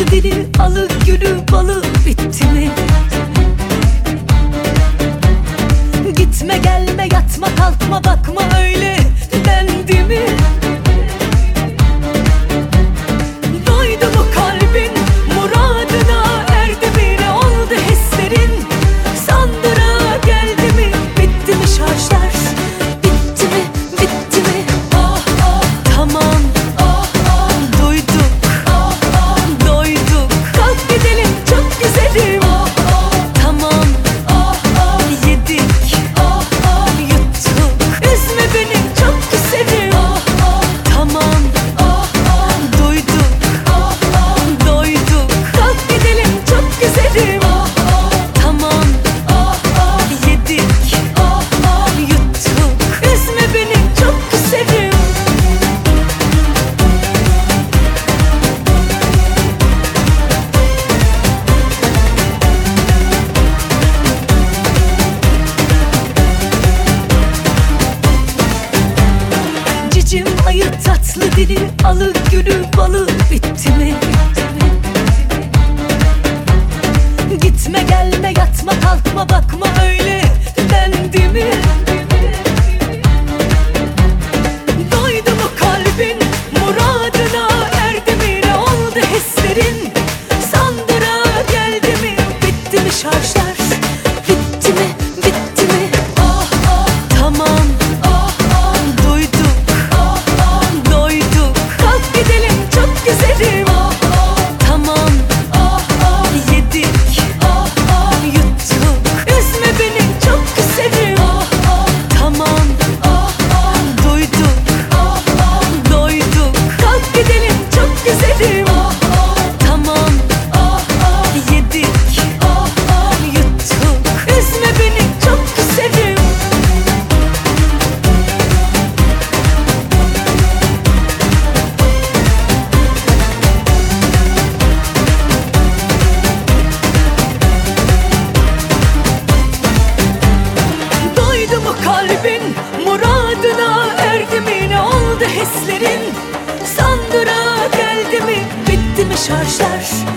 tatlı dili, alı gülü balı bitti mi? Gitme gelme yatma kalkma bakma öyle dendi mi? Doydu mu kalbin muradına erdi mi? Ne oldu hislerin sandıra geldi mi? Bitti mi şarjlar? Bitti mi? Bitti mi? Ah ah tamam ah ah duyduk ah ah doyduk. Kalk gidelim çok güzelim ah ah tamam ah ah yedik ah ah yuttuk. Üzme beni çok güzelim ah ah tamam ah ah duyduk ah ah doyduk. Kalk gidelim çok güzelim ah ah tamam ah ah yedik ah ah yuttuk. Üzme beni çok güzelim. Cicim ayı tatlı dili, alı gülü balı bitti mi? Gitme gelme yatma kalkma bakma öyle dendi mi? Doydu mu kalbin muradına erdi mi? Ne oldu hislerin sandıra geldi mi? Bitti mi şarjlar? Bitti mi? Bitti mi? Ah ah tamam ah ah duyduk ah ah doyduk. Kalk gidelim çok güzelim ah ah tamam ah ah yedik ah ah yuttuk. Üzme beni çok güzelim ah ah tamam ah ah duyduk ah ah doyduk. Kalk gidelim çok güzelim ah ah tamam ah ah yedik ah ah yuttuk. Üzme beni çok güzelim. Doydu mu kalbin muradına erdi mi? Ne oldu hislerin sandıra geldi mi? Bitti mi şarjlar?